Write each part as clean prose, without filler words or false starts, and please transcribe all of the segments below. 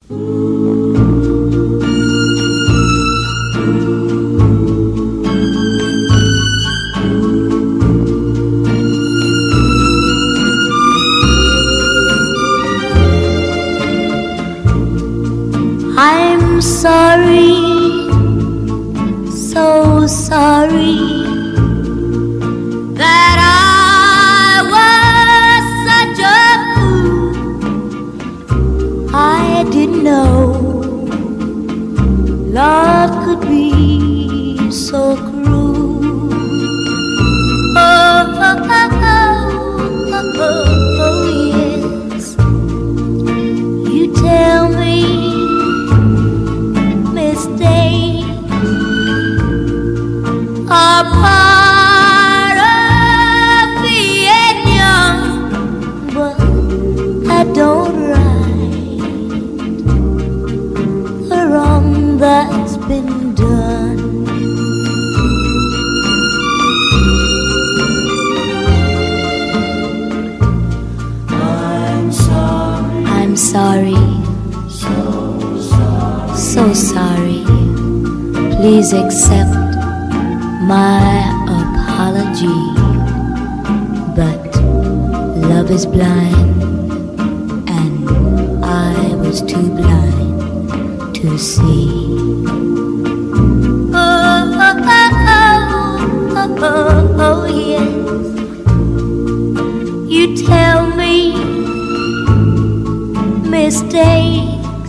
I'm sorry, so sorry that I was such a fool. I didn't know love could be so cruel. Oh, oh, oh, oh, oh, oh, yes. You tell me are part of being young, but I don't right the wrong that's been done. I'm sorry, so sorry. Please accept my apology, but love is blind, and I was too blind to see. Oh, oh, oh, oh, oh, oh, yes. You tell me mistakes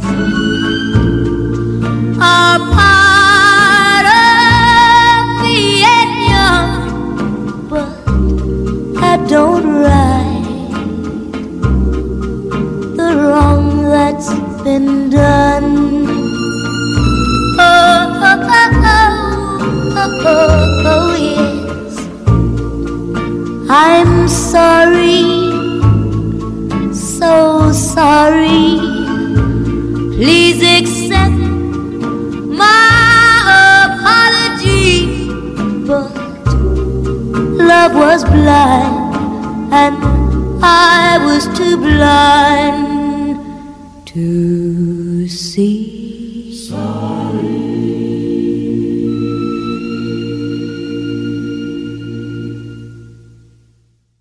are part of being young, but I don't right the wrong that's been done. Oh, oh, oh, oh, oh, oh, yes. I'm sorry, so sorry. Please accept my apology, but love was blind, and I was too blind to see.